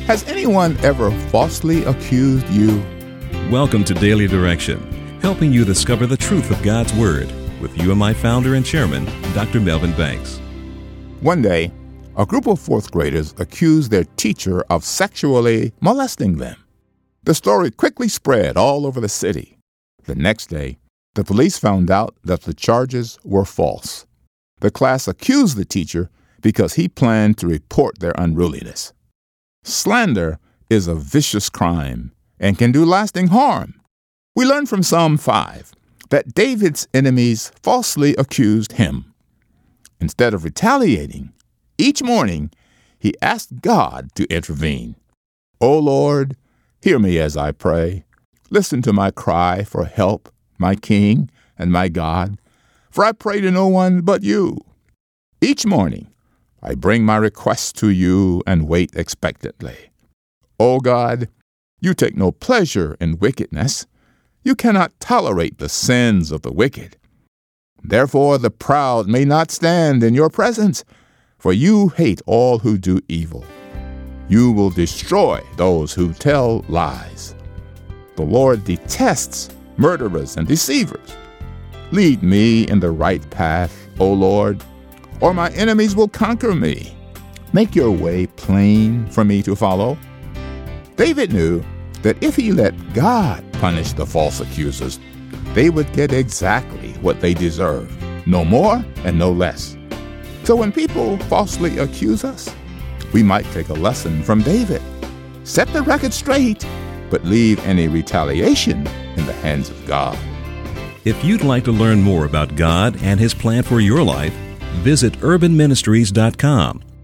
Has anyone ever falsely accused you? Welcome to Daily Direction, helping you discover the truth of God's Word with UMI founder and chairman, Dr. Melvin Banks. One day, a group of fourth graders accused their teacher of sexually molesting them. The story quickly spread all over the city. The next day, the police found out that the charges were false. The class accused the teacher because he planned to report their unruliness. Slander is a vicious crime and can do lasting harm. We learn from Psalm 5 that David's enemies falsely accused him. Instead of retaliating, each morning he asked God to intervene. "O Lord, hear me as I pray. Listen to my cry for help, my King and my God, for I pray to no one but you." Each morning, I bring my requests to you and wait expectantly. O God, you take no pleasure in wickedness. You cannot tolerate the sins of the wicked. Therefore the proud may not stand in your presence, for you hate all who do evil. You will destroy those who tell lies. The Lord detests murderers and deceivers. Lead me in the right path, O Lord, or my enemies will conquer me. Make your way plain for me to follow. David knew that if he let God punish the false accusers, they would get exactly what they deserved, no more and no less. So when people falsely accuse us, we might take a lesson from David. Set the record straight, but leave any retaliation in the hands of God. If you'd like to learn more about God and His plan for your life, visit urbanministries.com